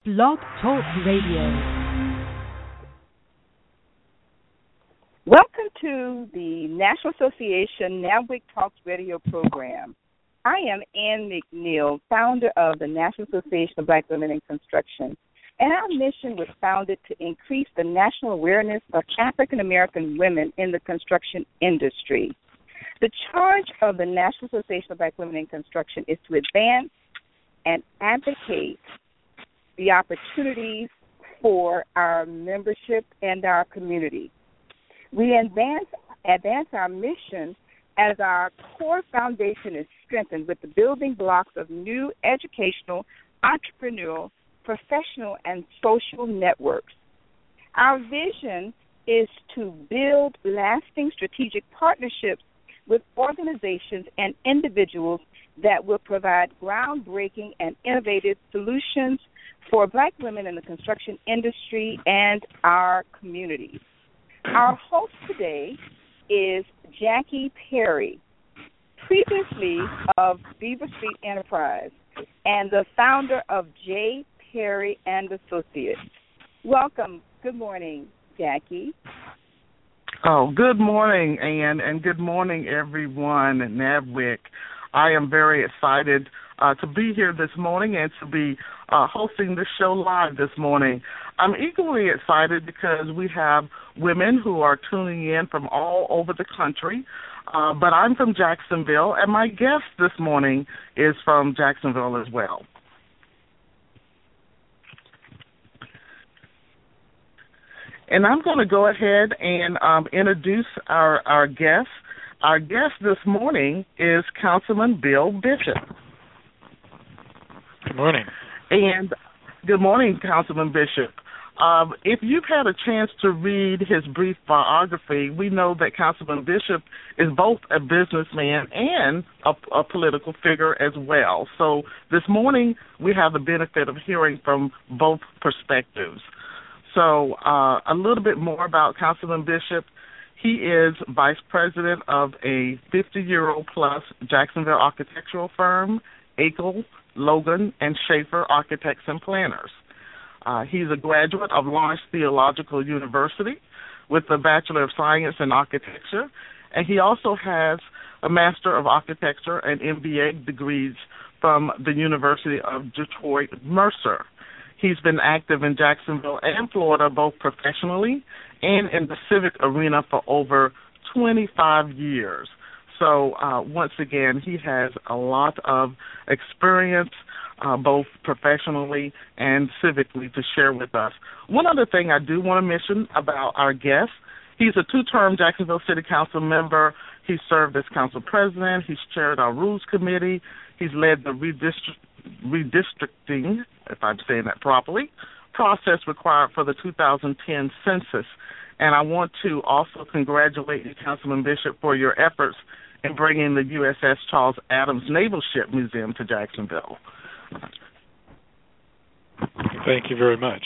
Blog Talk Radio. Welcome to the National Association NABWIC Talks Radio program. I am Ann McNeil, founder of the National Association of Black Women in Construction, and our mission was founded to increase the national awareness of African American women in the construction industry. The charge of the National Association of Black Women in Construction is to advance and advocate the opportunities for our membership and our community. We advance our mission as our core foundation is strengthened with the building blocks of new educational, entrepreneurial, professional, and social networks. Our vision is to build lasting strategic partnerships with organizations and individuals that will provide groundbreaking and innovative solutions for Black women in the construction industry and our communities. Our host today is Jackie Perry, previously of Beaver Street Enterprise and the founder of J. Perry and Associates. Welcome. Good morning, Jackie. Oh, good morning, Ann, and good morning, everyone at NABWIC. I am very excited to be here this morning and to be hosting this show live this morning. I'm equally excited because we have women who are tuning in from all over the country, but I'm from Jacksonville, and my guest this morning is from Jacksonville as well. And I'm going to go ahead and introduce our guest. Our guest this morning is Councilman Bill Bishop. Good morning. And good morning, Councilman Bishop. If you've had a chance to read his brief biography, we know that Councilman Bishop is both a businessman and a political figure as well. So this morning we have the benefit of hearing from both perspectives. So a little bit more about Councilman Bishop. He is vice president of a 50-year-old-plus Jacksonville architectural firm, Akel, Logan, and Schaefer Architects and Planners. He's a graduate of Lawrence Theological University with a Bachelor of Science in Architecture, and he also has a Master of Architecture and MBA degrees from the University of Detroit Mercer. He's been active in Jacksonville and Florida both professionally and in the civic arena for over 25 years. So once again, he has a lot of experience both professionally and civically to share with us. One other thing I do want to mention about our guest, he's a two-term Jacksonville City Council member. He's served as council president. He's chaired our rules committee. He's led the redistricting, if I'm saying that properly, process required for the 2010 census. And I want to also congratulate you, Councilman Bishop, for your efforts in bringing the USS Charles Adams Naval Ship Museum to Jacksonville. Thank you very much.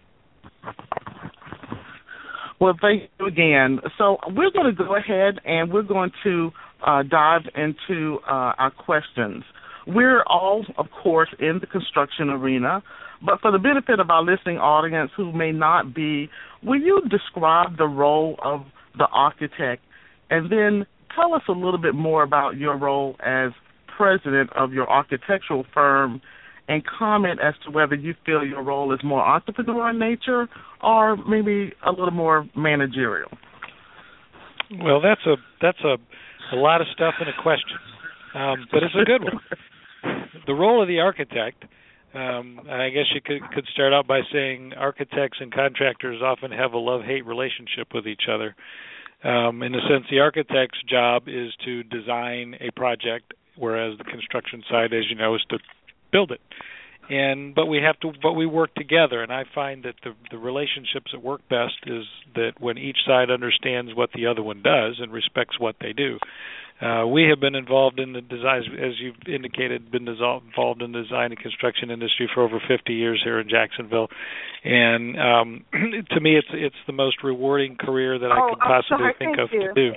Well, thank you again. So we're going to go ahead and we're going to dive into our questions. We're all, of course, in the construction arena, but for the benefit of our listening audience who may not be, will you describe the role of the architect and then tell us a little bit more about your role as president of your architectural firm and comment as to whether you feel your role is more entrepreneurial in nature or maybe a little more managerial? Well, that's a lot of stuff in a question, but it's a good one. The role of the architect, I guess you could start out by saying architects and contractors often have a love-hate relationship with each other. In a sense, the architect's job is to design a project, whereas the construction side, as you know, is to build it. But we work together, and I find that the relationships that work best is that when each side understands what the other one does and respects what they do. We have been involved in the design, as you've indicated, involved in the design and construction industry for over 50 years here in Jacksonville, and to me, it's the most rewarding career that I could possibly think of to do.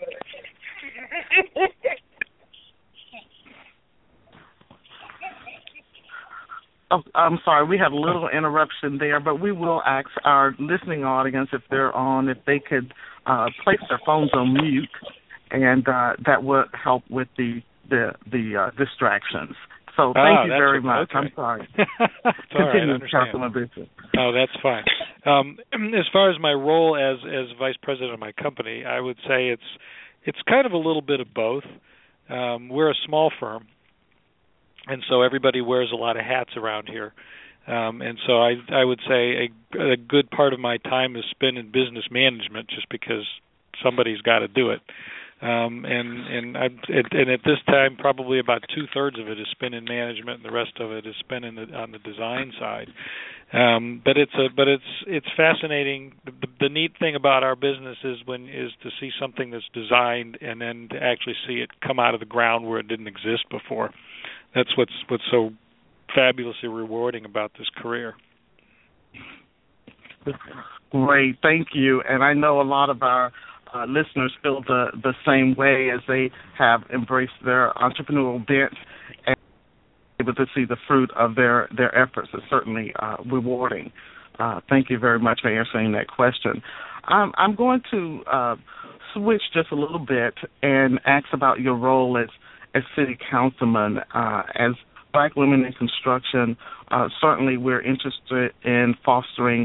Oh, I'm sorry, we had a little interruption there, but we will ask our listening audience if they're on, if they could place their phones on mute, and that would help with the distractions. So thank you very much. Okay. I'm sorry. Continue, Councilman Bishop. Oh, that's fine. As far as my role as vice president of my company, I would say it's kind of a little bit of both. We're a small firm, and so everybody wears a lot of hats around here. And so I would say a good part of my time is spent in business management, just because somebody's got to do it. And at this time, probably about 2/3 of it is spent in management, and the rest of it is spent on the design side. But it's fascinating. The neat thing about our business is to see something that's designed and then to actually see it come out of the ground where it didn't exist before. That's what's so fabulously rewarding about this career. Great, thank you. And I know a lot of our listeners feel the same way, as they have embraced their entrepreneurial bent and able to see the fruit of their efforts. Is certainly rewarding. Thank you very much for answering that question. I'm going to switch just a little bit and ask about your role as city councilman. As Black women in construction, certainly we're interested in fostering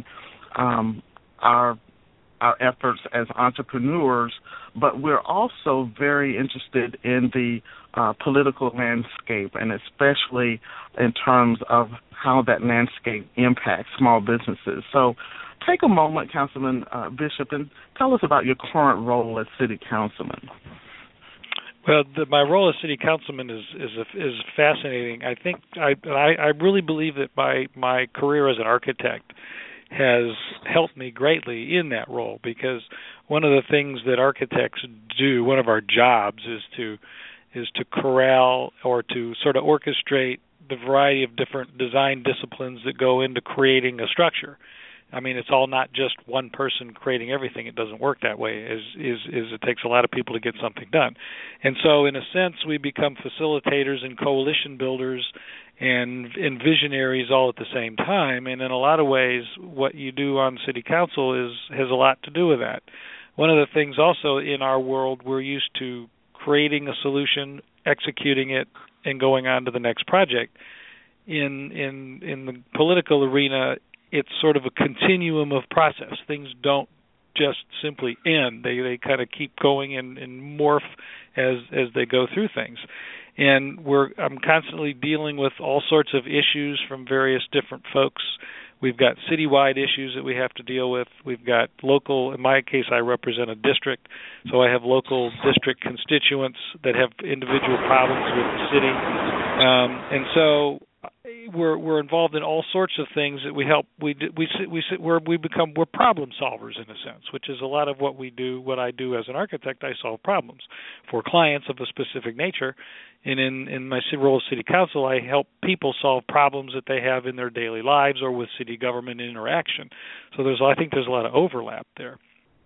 our efforts as entrepreneurs, but we're also very interested in the political landscape, and especially in terms of how that landscape impacts small businesses. So take a moment, Councilman Bishop, and tell us about your current role as city councilman. Well, my role as city councilman is fascinating. I think I really believe that my career as an architect has helped me greatly in that role, because one of the things that architects do, one of our jobs, is to corral or to sort of orchestrate the variety of different design disciplines that go into creating a structure. I mean, it's all not just one person creating everything. It doesn't work that way. It takes a lot of people to get something done. And so in a sense, we become facilitators and coalition builders and visionaries all at the same time. And in a lot of ways, what you do on city council has a lot to do with that. One of the things also in our world, we're used to creating a solution, executing it, and going on to the next project. In the political arena, it's sort of a continuum of process. Things don't just simply end. They kind of keep going and morph as they go through things. And I'm constantly dealing with all sorts of issues from various different folks. We've got citywide issues that we have to deal with. We've got local, in my case, I represent a district, so I have local district constituents that have individual problems with the city. And so we're involved in all sorts of things that we help. We're problem solvers in a sense, which is a lot of what we do. What I do as an architect, I solve problems for clients of a specific nature, and in my role as city council, I help people solve problems that they have in their daily lives or with city government interaction. So I think there's a lot of overlap there.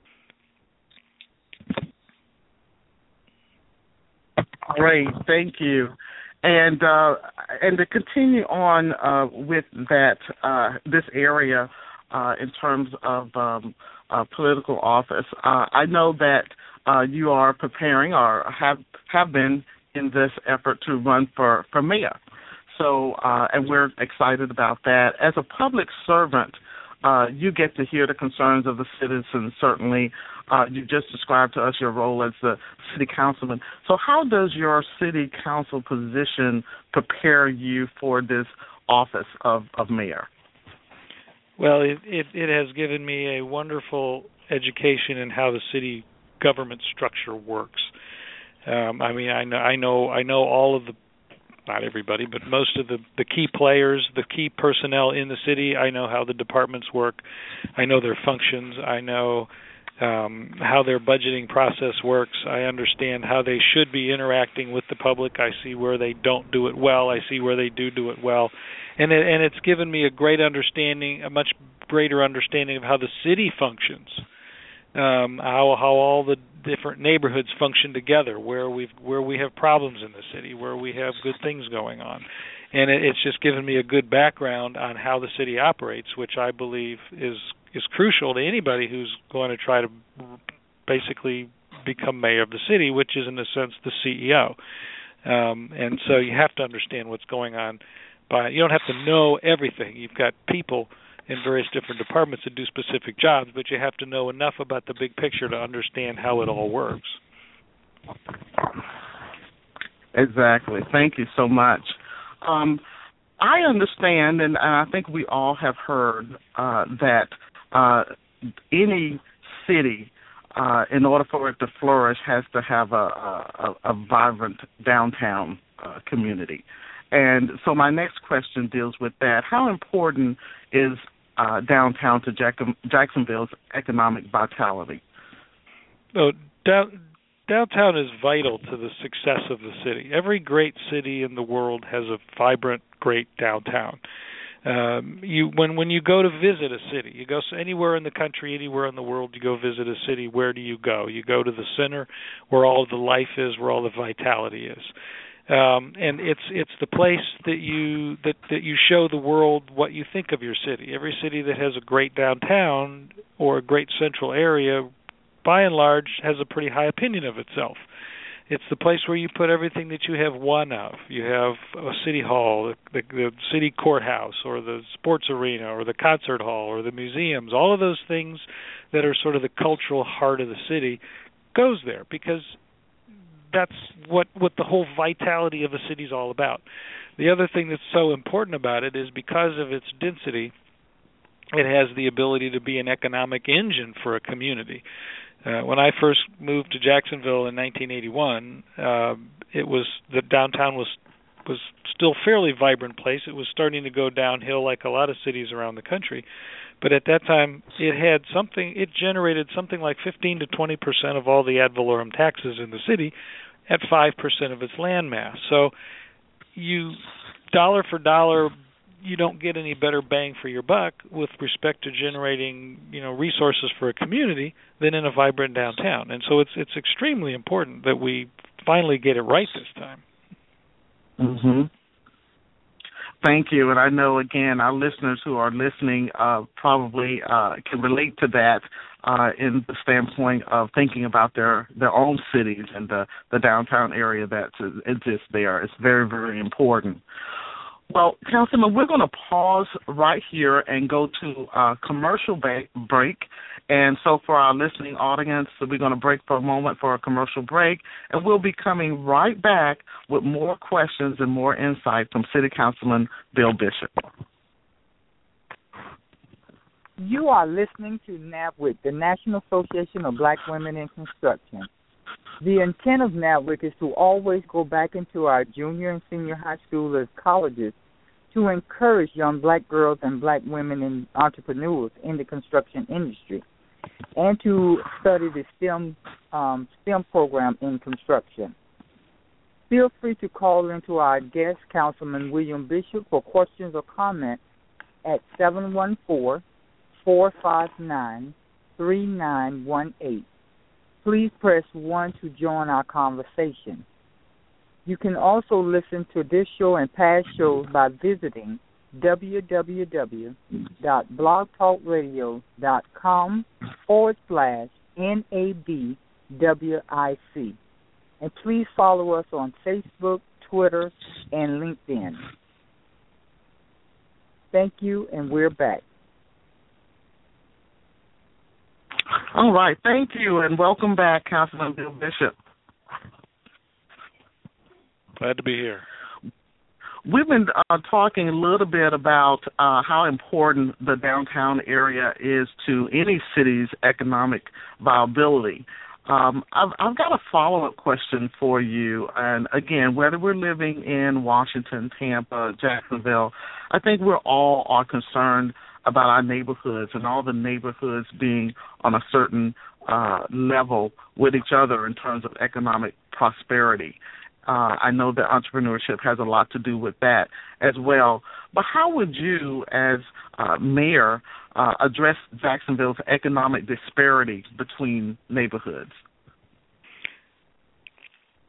Great, thank you. And to continue on with that this area in terms of political office, I know that you are preparing or have been in this effort to run for mayor. So and we're excited about that. As a public servant, you get to hear the concerns of the citizens. Certainly, you just described to us your role as the city councilman. So how does your city council position prepare you for this office of mayor? Well, it has given me a wonderful education in how the city government structure works. I mean, I know all of the, not everybody, but most of the key players, the key personnel in the city. I know how the departments work. I know their functions. I know how their budgeting process works. I understand how they should be interacting with the public. I see where they don't do it well. I see where they do it well. And it's given me a great understanding, a much greater understanding of how the city functions, how all the different neighborhoods function together, where we have problems in the city, where we have good things going on. and it's just given me a good background on how the city operates, which I believe is crucial to anybody who's going to try to basically become mayor of the city, which is in a sense the CEO. And so you have to understand what's going on. You don't have to know everything. You've got people in various different departments that do specific jobs, but you have to know enough about the big picture to understand how it all works. Exactly. Thank you so much. I understand, and I think we all have heard that any city, in order for it to flourish, has to have a vibrant downtown community. And so my next question deals with that. How important is downtown to Jacksonville's economic vitality? So downtown is vital to the success of the city. Every great city in the world has a vibrant, great downtown. When you go to visit a city, you go anywhere in the country, anywhere in the world, you go visit a city, where do you go? You go to the center where all of the life is, where all the vitality is. And it's the place that you show the world what you think of your city. Every city that has a great downtown or a great central area, by and large, has a pretty high opinion of itself. It's the place where you put everything that you have one of. You have a city hall, the city courthouse, or the sports arena, or the concert hall, or the museums. All of those things that are sort of the cultural heart of the city goes there, because that's what the whole vitality of a city is all about. The other thing that's so important about it is because of its density, it has the ability to be an economic engine for a community. When I first moved to Jacksonville in 1981, the downtown was still a fairly vibrant place. It was starting to go downhill like a lot of cities around the country, but at that time it generated something like 15 to 20% of all the ad valorem taxes in the city at 5% of its land mass. So you dollar for dollar, you don't get any better bang for your buck with respect to generating, resources for a community than in a vibrant downtown. And so it's extremely important that we finally get it right this time. Mm-hmm. Thank you. And I know, again, our listeners who are listening probably can relate to that in the standpoint of thinking about their own cities and the downtown area that exists there. It's very, very important. Well, Councilman, we're going to pause right here and go to a commercial break. And so for our listening audience, we're going to break for a moment for a commercial break, and we'll be coming right back with more questions and more insight from City Councilman Bill Bishop. You are listening to NABWIC, the National Association of Black Women in Construction. The intent of NABWIC is to always go back into our junior and senior high schoolers, colleges, to encourage young black girls and black women and entrepreneurs in the construction industry, and to study the STEM program in construction. Feel free to call into our guest, Councilman William Bishop, for questions or comments at 714-459-3918. Please press 1 to join our conversation. You can also listen to this show and past shows by visiting www.blogtalkradio.com/NABWIC. And please follow us on Facebook, Twitter, and LinkedIn. Thank you, and we're back. All right. Thank you, and welcome back, Councilman Bill Bishop. Glad to be here. We've been talking a little bit about how important the downtown area is to any city's economic viability. I've got a follow-up question for you. And, again, whether we're living in Washington, Tampa, Jacksonville, I think we're all are concerned about our neighborhoods and all the neighborhoods being on a certain level with each other in terms of economic prosperity. I know that entrepreneurship has a lot to do with that as well. But how would you, as mayor, address Jacksonville's economic disparity between neighborhoods?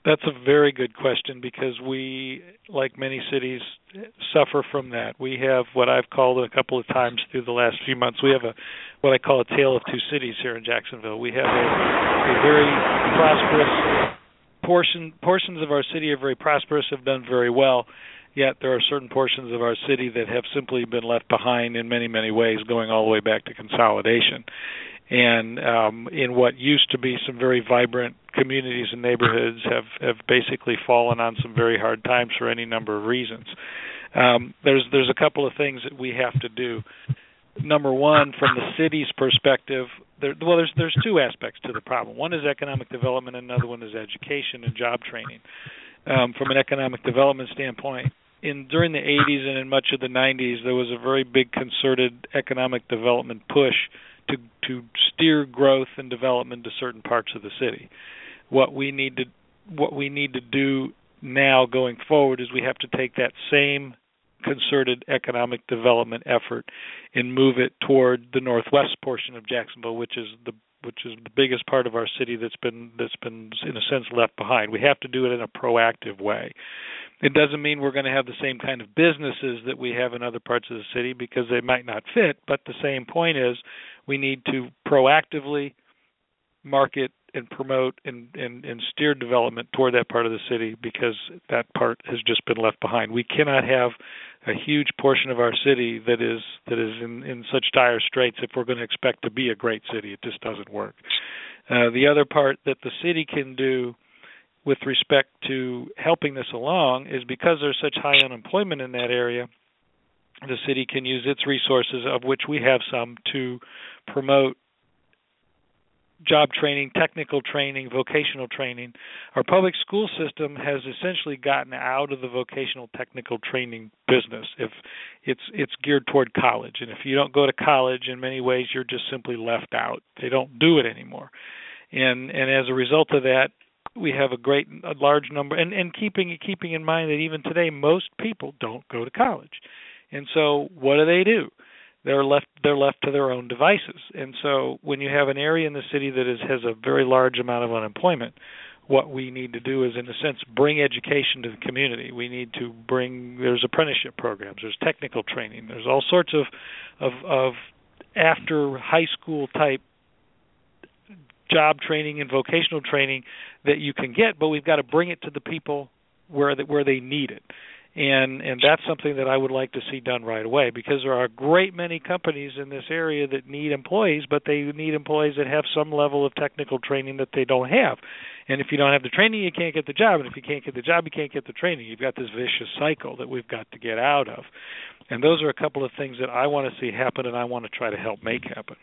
That's a very good question, because we, like many cities, suffer from that. We have what I've called a couple of times through the last few months, we have what I call a tale of two cities here in Jacksonville. We have a very prosperous portions of our city are very prosperous, have done very well, yet there are certain portions of our city that have simply been left behind in many, many ways, going all the way back to consolidation. And in what used to be some very vibrant communities and neighborhoods have basically fallen on some very hard times for any number of reasons. There's a couple of things that we have to do. Number one, from the city's perspective, there's two aspects to the problem. One is economic development, and another one is education and job training. From an economic development standpoint, during the 80s and in much of the 90s, there was a very big concerted economic development push to steer growth and development to certain parts of the city. What we need to do now going forward is we have to take that same concerted economic development effort and move it toward the northwest portion of Jacksonville, which is the biggest part of our city that's been in a sense left behind. We have to do it in a proactive way. It doesn't mean we're going to have the same kind of businesses that we have in other parts of the city, because they might not fit, but the same point is we need to proactively market and promote and steer development toward that part of the city, because that part has just been left behind. We cannot have a huge portion of our city that is in such dire straits if we're going to expect to be a great city. It just doesn't work. The other part that the city can do with respect to helping this along is, because there's such high unemployment in that area, the city can use its resources, of which we have some, to promote job training, technical training, vocational training. Our public school system has essentially gotten out of the vocational technical training business. If it's geared toward college, and if you don't go to college, in many ways you're just simply left out. They don't do it anymore. And as a result of that, we have a large number, and keeping in mind that even today most people don't go to college. And so what do? They're left to their own devices. And so when you have an area in the city that has a very large amount of unemployment, what we need to do is, in a sense, bring education to the community. We need to there's apprenticeship programs, there's technical training, there's all sorts of after high school type job training and vocational training that you can get, but we've got to bring it to the people where they need it. And that's something that I would like to see done right away, because there are a great many companies in this area that need employees, but they need employees that have some level of technical training that they don't have. And if you don't have the training, you can't get the job. And if you can't get the job, you can't get the training. You've got this vicious cycle that we've got to get out of. And those are a couple of things that I want to see happen, and I want to try to help make happen.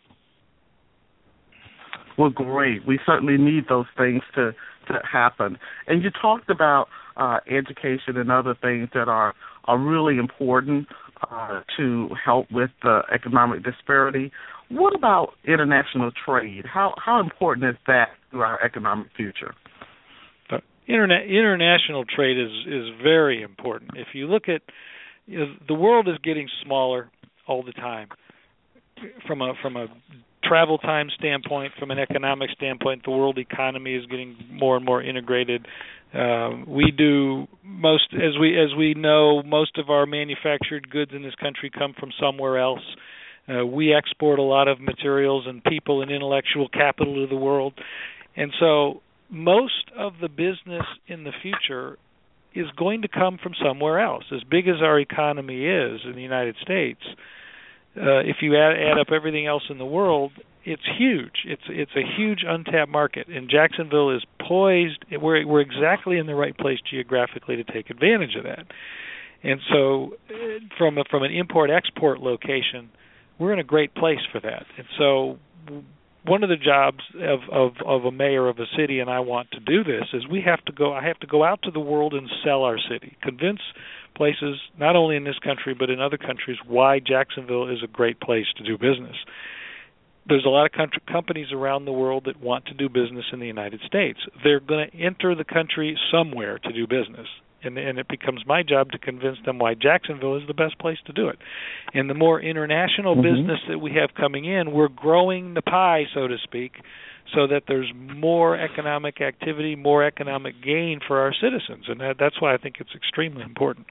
Well, great. We certainly need those things to happen. And you talked about education and other things that are really important to help with the economic disparity. What about international trade? How important is that to our economic future? International trade is very important. If you look at, the world is getting smaller all the time. From a travel time standpoint, from an economic standpoint, the world economy is getting more and more integrated. We do most, as we know, most of our manufactured goods in this country come from somewhere else. We export a lot of materials and people and intellectual capital to the world, and so most of the business in the future is going to come from somewhere else. As big as our economy is in the United States, if you add up everything else in the world, it's huge. It's a huge untapped market, and Jacksonville is poised. We're exactly in the right place geographically to take advantage of that. And so, from an import-export location, we're in a great place for that. And so, one of the jobs of a mayor of a city, and I want to do this, is I have to go out to the world and sell our city, convince places, not only in this country but in other countries, why Jacksonville is a great place to do business. There's a lot of companies around the world that want to do business in the United States. They're going to enter the country somewhere to do business. And it becomes my job to convince them why Jacksonville is the best place to do it. And the more international business that we have coming in, we're growing the pie, so to speak, so that there's more economic activity, more economic gain for our citizens. And that's why I think it's extremely important.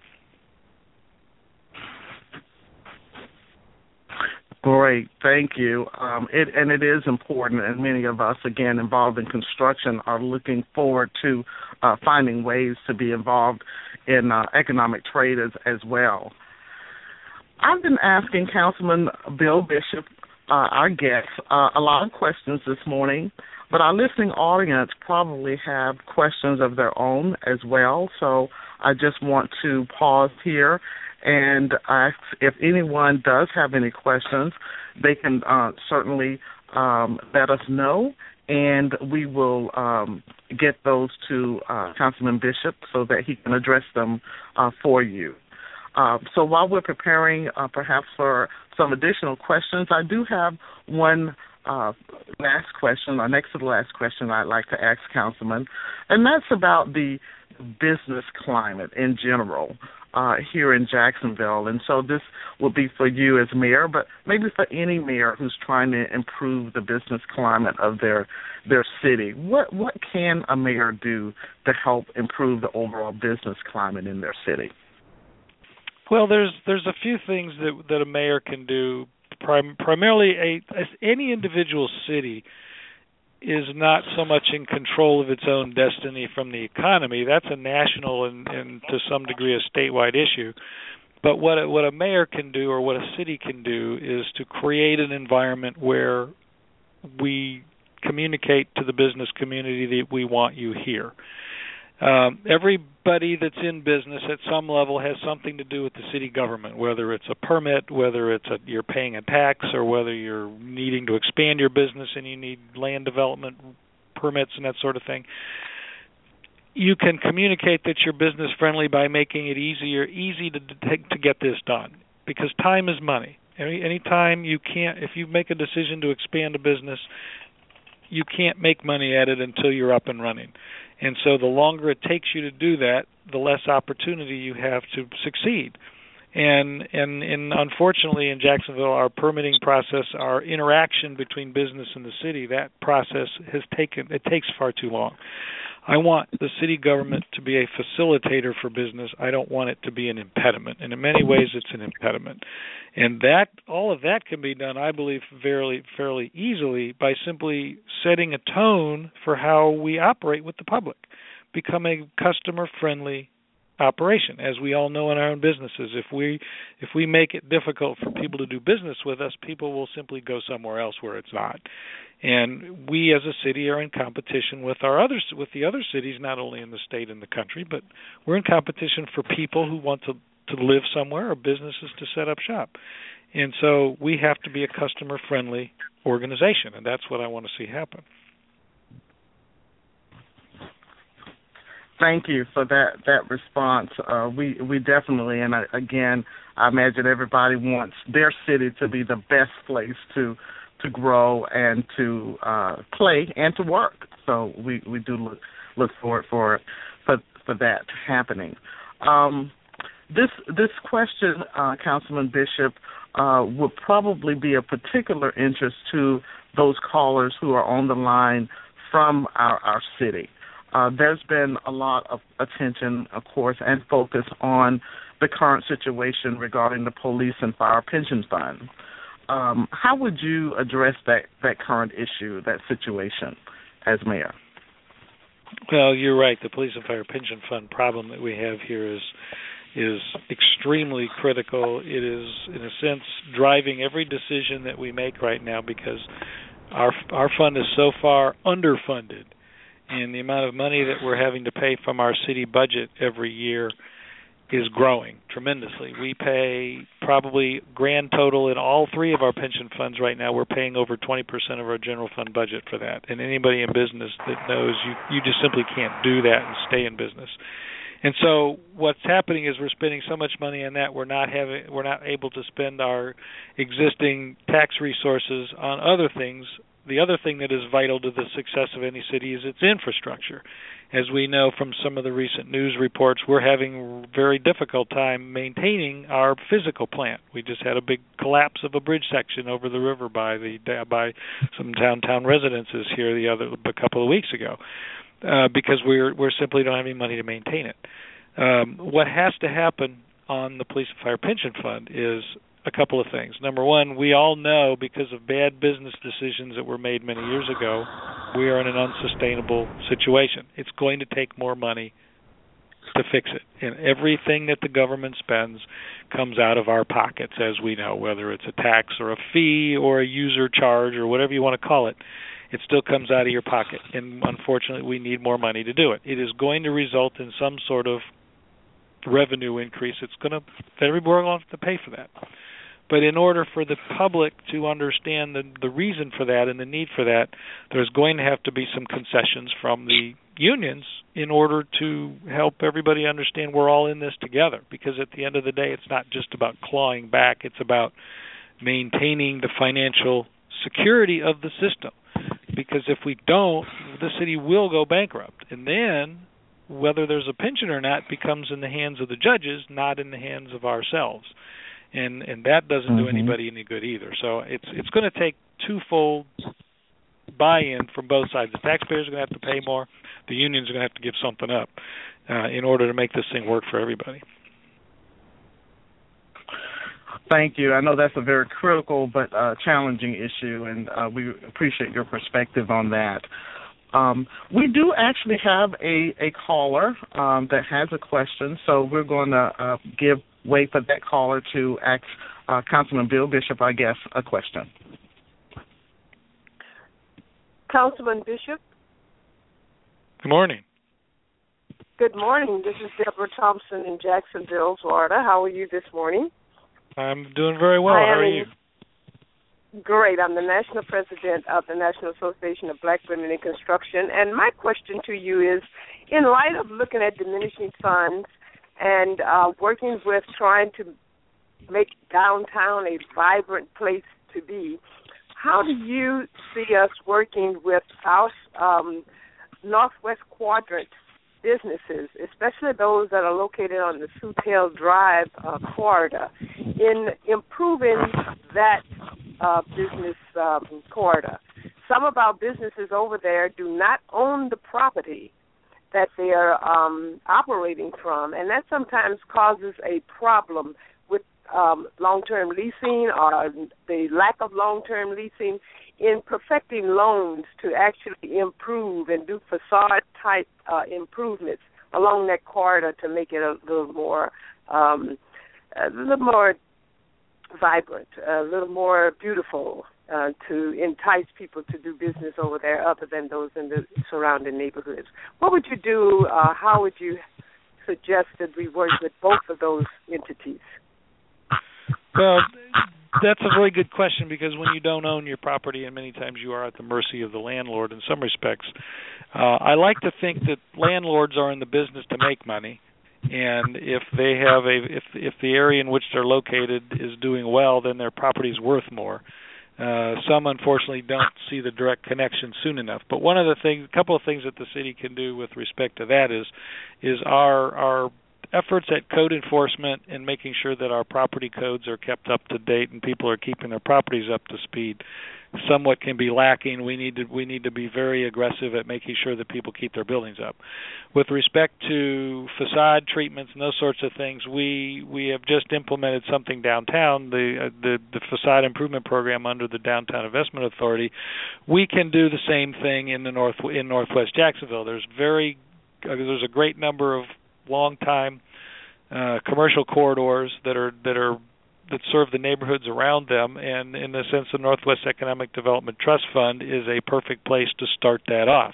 Great, thank you. It is important, and many of us, again, involved in construction are looking forward to finding ways to be involved in economic trade as well. I've been asking Councilman Bill Bishop, our guest, a lot of questions this morning, but our listening audience probably have questions of their own as well, so I just want to pause here and if anyone does have any questions, they can certainly let us know, and we will get those to Councilman Bishop so that he can address them for you. So while we're preparing perhaps for some additional questions, I do have one last question, or next to the last question I'd like to ask Councilman, and that's about the business climate in general here in Jacksonville. And so this will be for you as mayor, but maybe for any mayor who's trying to improve the business climate of their city. What can a mayor do to help improve the overall business climate in their city? Well, there's a few things that a mayor can do. Primarily, any individual city is not so much in control of its own destiny from the economy. That's a national and to some degree a statewide issue. But what a mayor can do, or what a city can do, is to create an environment where we communicate to the business community that we want you here. Everybody that's in business at some level has something to do with the city government, whether it's a permit, whether you're paying a tax, or whether you're needing to expand your business and you need land development permits and that sort of thing. You can communicate that you're business friendly by making it easy to get this done, because time is money. Any time if you make a decision to expand a business, you can't make money at it until you're up and running. And so the longer it takes you to do that, the less opportunity you have to succeed. And unfortunately in Jacksonville, our permitting process, our interaction between business and the city, that process takes far too long. I want the city government to be a facilitator for business. I don't want it to be an impediment. And in many ways it's an impediment. And all of that can be done, I believe, fairly easily by simply setting a tone for how we operate with the public. Become a customer-friendly operation. As we all know in our own businesses, if we make it difficult for people to do business with us, people will simply go somewhere else where it's not. And we as a city are in competition with the other cities, not only in the state and the country, but we're in competition for people who want to live somewhere or businesses to set up shop. And so we have to be a customer-friendly organization, and that's what I want to see happen. Thank you for that response. We definitely, and again, I imagine everybody wants their city to be the best place to grow and to play and to work. So we do look forward for that happening. This question, Councilman Bishop, would probably be of particular interest to those callers who are on the line from our city. There's been a lot of attention, of course, and focus on the current situation regarding the police and fire pension fund. How would you address that current issue, that situation, as mayor? Well, you're right. The police and fire pension fund problem that we have here is extremely critical. It is, in a sense, driving every decision that we make right now, because our fund is so far underfunded, and the amount of money that we're having to pay from our city budget every year is growing tremendously. We pay probably grand total in all three of our pension funds right now. We're paying over 20% of our general fund budget for that. And anybody in business that knows you just simply can't do that and stay in business. And so what's happening is we're spending so much money on that we're not able to spend our existing tax resources on other things the other thing that is vital to the success of any city is its infrastructure. As we know from some of the recent news reports, we're having a very difficult time maintaining our physical plant. We just had a big collapse of a bridge section over the river by some downtown residences here a couple of weeks ago, because we're simply don't have any money to maintain it. What has to happen on the Police and Fire Pension Fund is a couple of things. Number one, we all know because of bad business decisions that were made many years ago, we are in an unsustainable situation. It's going to take more money to fix it. And everything that the government spends comes out of our pockets, as we know, whether it's a tax or a fee or a user charge or whatever you want to call it. It still comes out of your pocket. And unfortunately, we need more money to do it. It is going to result in some sort of revenue increase. Everybody will have to pay for that. But in order for the public to understand the reason for that and the need for that, there's going to have to be some concessions from the unions in order to help everybody understand we're all in this together. Because at the end of the day, it's not just about clawing back. It's about maintaining the financial security of the system. Because if we don't, the city will go bankrupt. And then, whether there's a pension or not becomes in the hands of the judges, not in the hands of ourselves. And that doesn't do anybody any good either. So it's going to take twofold buy-in from both sides. The taxpayers are going to have to pay more. The unions are going to have to give something up in order to make this thing work for everybody. Thank you. I know that's a very critical but challenging issue, and we appreciate your perspective on that. We do actually have a caller that has a question, so we're going to wait for that caller to ask Councilman Bill Bishop, I guess, a question. Councilman Bishop? Good morning. Good morning. This is Deborah Thompson in Jacksonville, Florida. How are you this morning? I'm doing very well. How are you? Great. I'm the national president of the National Association of Black Women in Construction. And my question to you is, in light of looking at diminishing funds and working with trying to make downtown a vibrant place to be, how do you see us working with our Northwest Quadrant businesses, especially those that are located on the Southdale Drive corridor, in improving that business corridor? Some of our businesses over there do not own the property that they are operating from, and that sometimes causes a problem with long-term leasing or the lack of long-term leasing in perfecting loans to actually improve and do facade-type improvements along that corridor to make it a little more vibrant, a little more beautiful, to entice people to do business over there other than those in the surrounding neighborhoods. What would you do? How would you suggest that we work with both of those entities? Well, that's a really good question, because when you don't own your property, and many times you are at the mercy of the landlord in some respects, I like to think that landlords are in the business to make money. And if they have if the area in which they're located is doing well, then their property is worth more. Some unfortunately don't see the direct connection soon enough. But a couple of things that the city can do with respect to that is our efforts at code enforcement and making sure that our property codes are kept up to date and people are keeping their properties up to speed. Somewhat can be lacking. We need to be very aggressive at making sure that people keep their buildings up. With respect to facade treatments and those sorts of things, we have just implemented something downtown, the facade improvement program under the Downtown Investment Authority. We can do the same thing in Northwest Jacksonville. There's a great number of long-time commercial corridors that serve the neighborhoods around them, and in the sense, the Northwest Economic Development Trust Fund is a perfect place to start that off.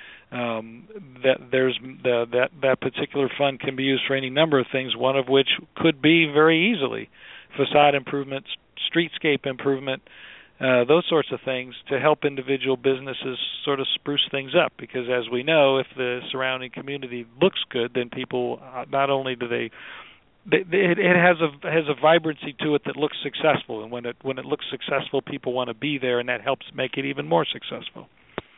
That particular fund can be used for any number of things, one of which could be very easily facade improvement, streetscape improvement, those sorts of things to help individual businesses sort of spruce things up, because as we know, if the surrounding community looks good, then people, not only do they it has a vibrancy to it that looks successful, and when it looks successful, people want to be there, and that helps make it even more successful.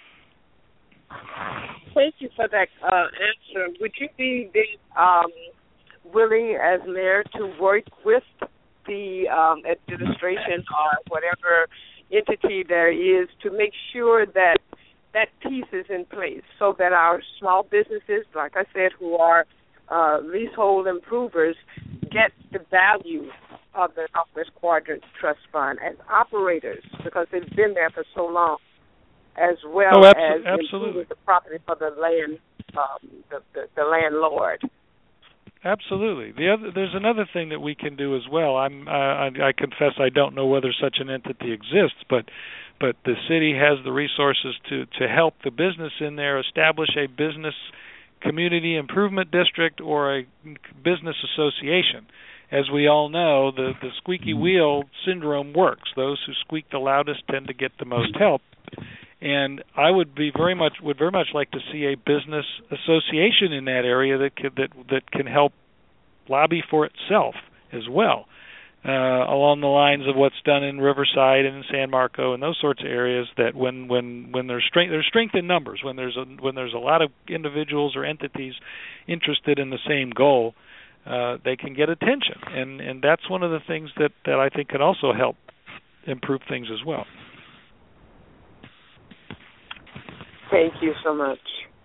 Thank you for that answer. Would you be willing, as mayor, to work with the administration or whatever entity there is to make sure that that piece is in place so that our small businesses, like I said, who are leasehold improvers, get the value of the Southwest Quadrant Trust Fund as operators, because they've been there for so long, as well as improving the property for the land, the landlord. Absolutely. There's another thing that we can do as well. I confess I don't know whether such an entity exists, but the city has the resources to help the business in there establish a business community improvement district or a business association. As we all know, the squeaky wheel syndrome works. Those who squeak the loudest tend to get the most help. And I would very much like to see a business association in that area that can help lobby for itself as well, along the lines of what's done in Riverside and in San Marco and those sorts of areas. That when there's strength in numbers, when there's a lot of individuals or entities interested in the same goal, they can get attention, and that's one of the things that I think can also help improve things as well. Thank you so much.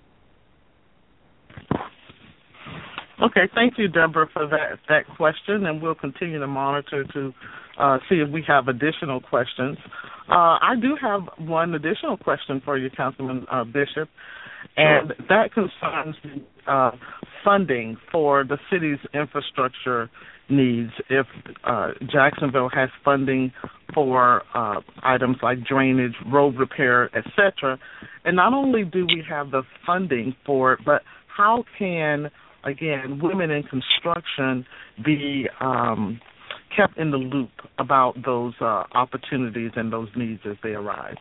Okay, thank you, Deborah, for that question, and we'll continue to monitor to see if we have additional questions. I do have one additional question for you, Councilman Bishop, and that concerns funding for the city's infrastructure needs. If Jacksonville has funding for items like drainage, road repair, etc., and not only do we have the funding for it, but how can, again, women in construction be kept in the loop about those opportunities and those needs as they arise?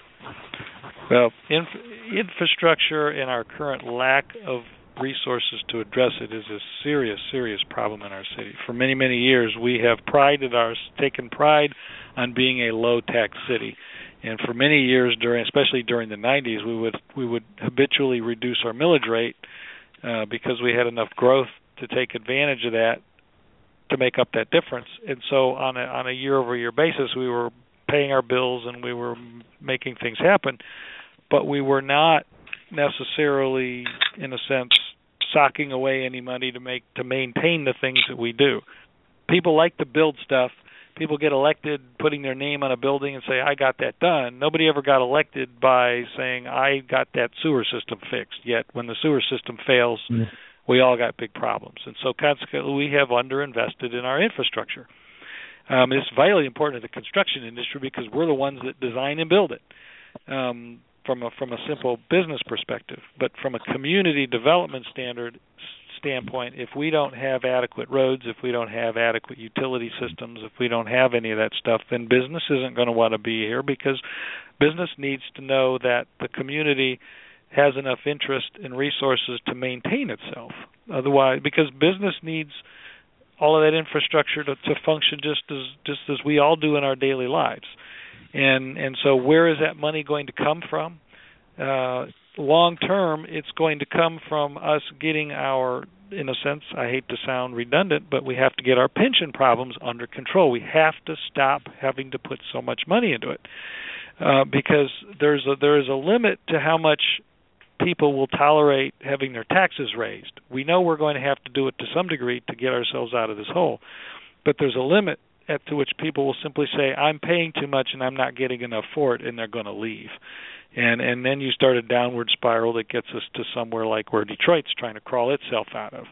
Well, infrastructure and our current lack of resources to address it is a serious, serious problem in our city. For many, many years, we have taken pride on being a low-tax city. And for many years, especially during the 90s, we would habitually reduce our millage rate because we had enough growth to take advantage of that to make up that difference. And so on a year-over-year basis, we were paying our bills and we were making things happen, but we were not necessarily, in a sense, socking away any money to maintain the things that we do. People like to build stuff. People get elected putting their name on a building and say, I got that done. Nobody ever got elected by saying, I got that sewer system fixed. Yet when the sewer system fails, we all got big problems. And so consequently, we have underinvested in our infrastructure. It's vitally important to the construction industry because we're the ones that design and build it. From a simple business perspective, but from a community development standpoint, if we don't have adequate roads, if we don't have adequate utility systems, if we don't have any of that stuff, then business isn't going to want to be here, because business needs to know that the community has enough interest and resources to maintain itself. Otherwise, because business needs all of that infrastructure to function just as we all do in our daily lives. And so where is that money going to come from? Long term, it's going to come from us getting our, in a sense, I hate to sound redundant, but we have to get our pension problems under control. We have to stop having to put so much money into it, because there is a limit to how much people will tolerate having their taxes raised. We know we're going to have to do it to some degree to get ourselves out of this hole, but there's a limit to which people will simply say, I'm paying too much and I'm not getting enough for it, and they're going to leave. And then you start a downward spiral that gets us to somewhere like where Detroit's trying to crawl itself out of.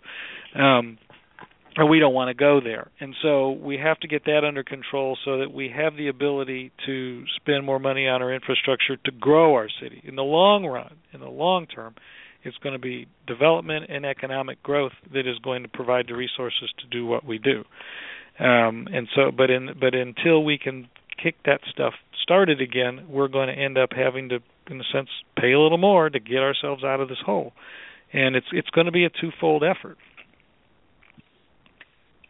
And we don't want to go there. And so we have to get that under control so that we have the ability to spend more money on our infrastructure to grow our city. In the long run, in the long term, it's going to be development and economic growth that is going to provide the resources to do what we do. But until we can kick that stuff started again, we're going to end up having to, in a sense, pay a little more to get ourselves out of this hole. And it's going to be a twofold effort.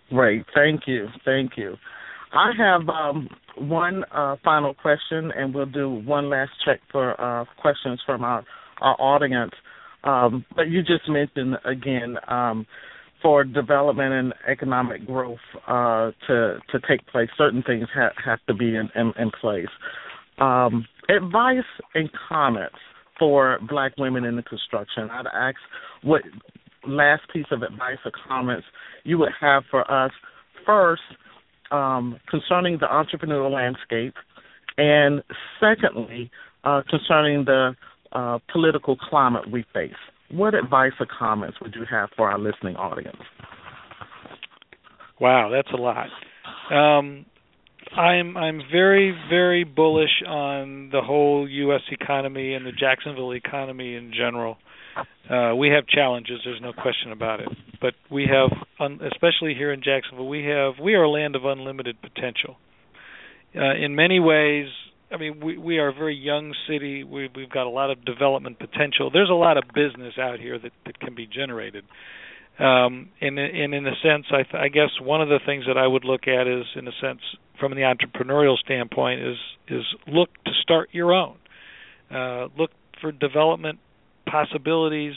Great. Thank you. I have one final question, and we'll do one last check for questions from our audience. But you just mentioned, again, for development and economic growth to take place, certain things have to be in place. Advice and comments for Black women in the construction. I'd ask what last piece of advice or comments you would have for us first concerning the entrepreneurial landscape, and secondly, concerning the political climate we face. What advice or comments would you have for our listening audience? Wow, that's a lot. I'm very, very bullish on the whole U.S. economy and the Jacksonville economy in general. We have challenges, there's no question about it. But we have, especially here in Jacksonville, we are a land of unlimited potential. In many ways, I mean, we are a very young city. We've got a lot of development potential. There's a lot of business out here that can be generated. And in a sense, I guess one of the things that I would look at is, in a sense, from the entrepreneurial standpoint, is look to start your own. Look for development possibilities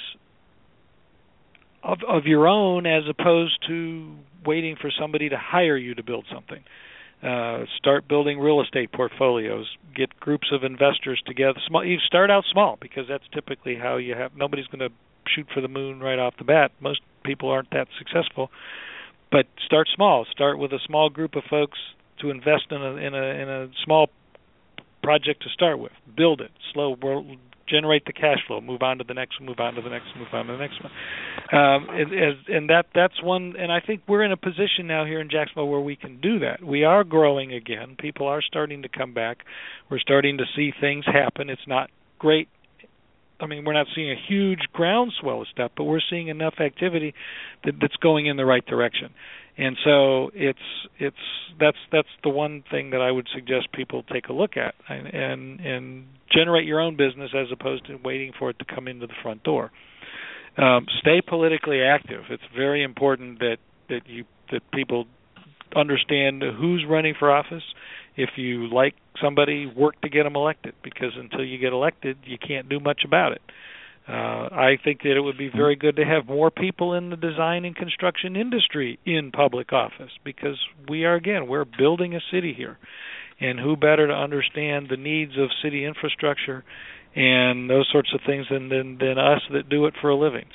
of your own, as opposed to waiting for somebody to hire you to build something. Start building real estate portfolios. Get groups of investors together. You start out small, because that's typically how you have. Nobody's going to shoot for the moon right off the bat. Most people aren't that successful. But start small. Start with a small group of folks to invest in a small project to start with. Build it. Slow. Generate the cash flow. Move on to the next one. Move on to the next one. Move on to the next one. And that's one. And I think we're in a position now here in Jacksonville where we can do that. We are growing again. People are starting to come back. We're starting to see things happen. It's not great. I mean, we're not seeing a huge groundswell of stuff, but we're seeing enough activity that's going in the right direction. And so that's the one thing that I would suggest people take a look at, and generate your own business as opposed to waiting for it to come into the front door. Stay politically active. It's very important that people understand who's running for office. If you like somebody, work to get them elected, because until you get elected, you can't do much about it. I think that it would be very good to have more people in the design and construction industry in public office, because we're building a city here. And who better to understand the needs of city infrastructure and those sorts of things than us that do it for a living.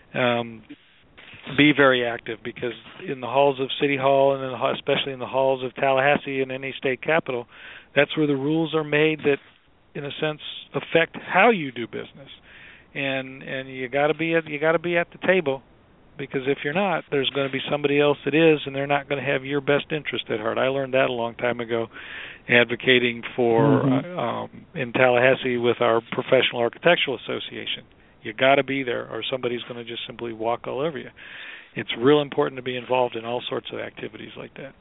Be very active, because in the halls of City Hall, and especially in the halls of Tallahassee and any state capital, that's where the rules are made that, in a sense, affect how you do business. And you got to be at the table, because if you're not, there's going to be somebody else that is, and they're not going to have your best interest at heart. I learned that a long time ago, advocating for in Tallahassee with our Professional Architectural Association. You got to be there, or somebody's going to just simply walk all over you. It's real important to be involved in all sorts of activities like that.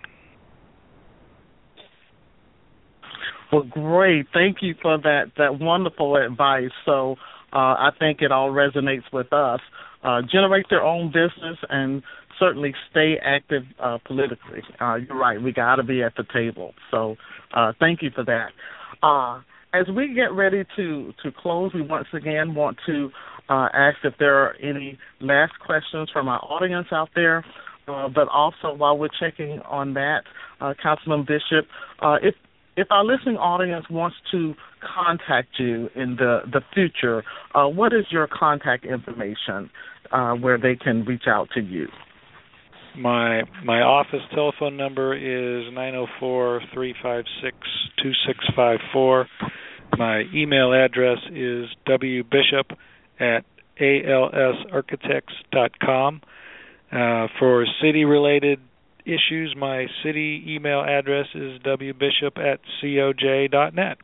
Well, great. Thank you for that wonderful advice. So I think it all resonates with us. Generate their own business and certainly stay active politically. You're right. We got to be at the table. So thank you for that. As we get ready to close, we once again want to ask if there are any last questions from our audience out there. But also, while we're checking on that, Councilman Bishop, if our listening audience wants to contact you in the future, what is your contact information where they can reach out to you? My office telephone number is 904-356-2654. My email address is wbishop@alsarchitects.com. For city-related issues, my city email address is wbishop@coj.net.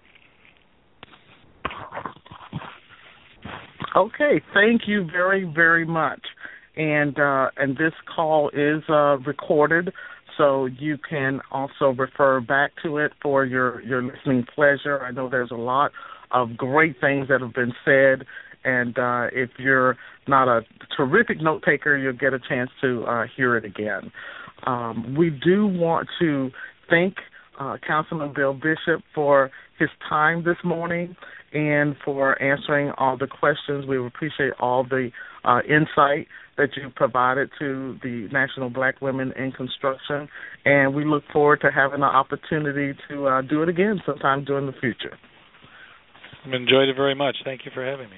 Okay, thank you very, very much. And this call is recorded, so you can also refer back to it for your listening pleasure. I know there's a lot of great things that have been said, and if you're not a terrific note taker, you'll get a chance to hear it again. We do want to thank Councilman Bill Bishop for his time this morning and for answering all the questions. We appreciate all the insight that you provided to the National Black Women in Construction, and we look forward to having the opportunity to do it again sometime during the future. I've enjoyed it very much. Thank you for having me.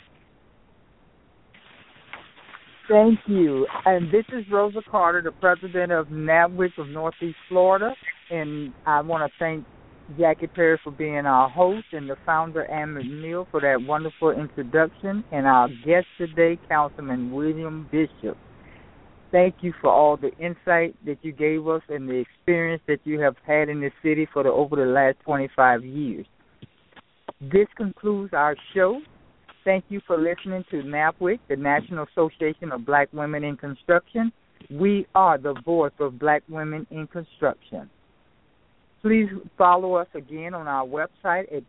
Thank you. And this is Rosa Carter, the president of NABWIC of Northeast Florida, and I want to thank Jackie Perry for being our host and the founder, Ann McNeil, for that wonderful introduction, and our guest today, Councilman William Bishop. Thank you for all the insight that you gave us and the experience that you have had in this city for over the last 25 years. This concludes our show. Thank you for listening to NABWIC, the National Association of Black Women in Construction. We are the voice of Black women in construction. Please follow us again on our website at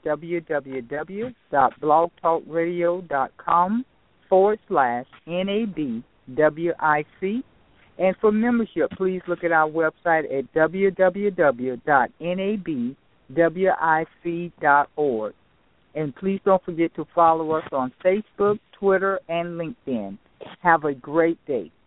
www.blogtalkradio.com/NABWIC. And for membership, please look at our website at www.nabwic.org. And please don't forget to follow us on Facebook, Twitter, and LinkedIn. Have a great day.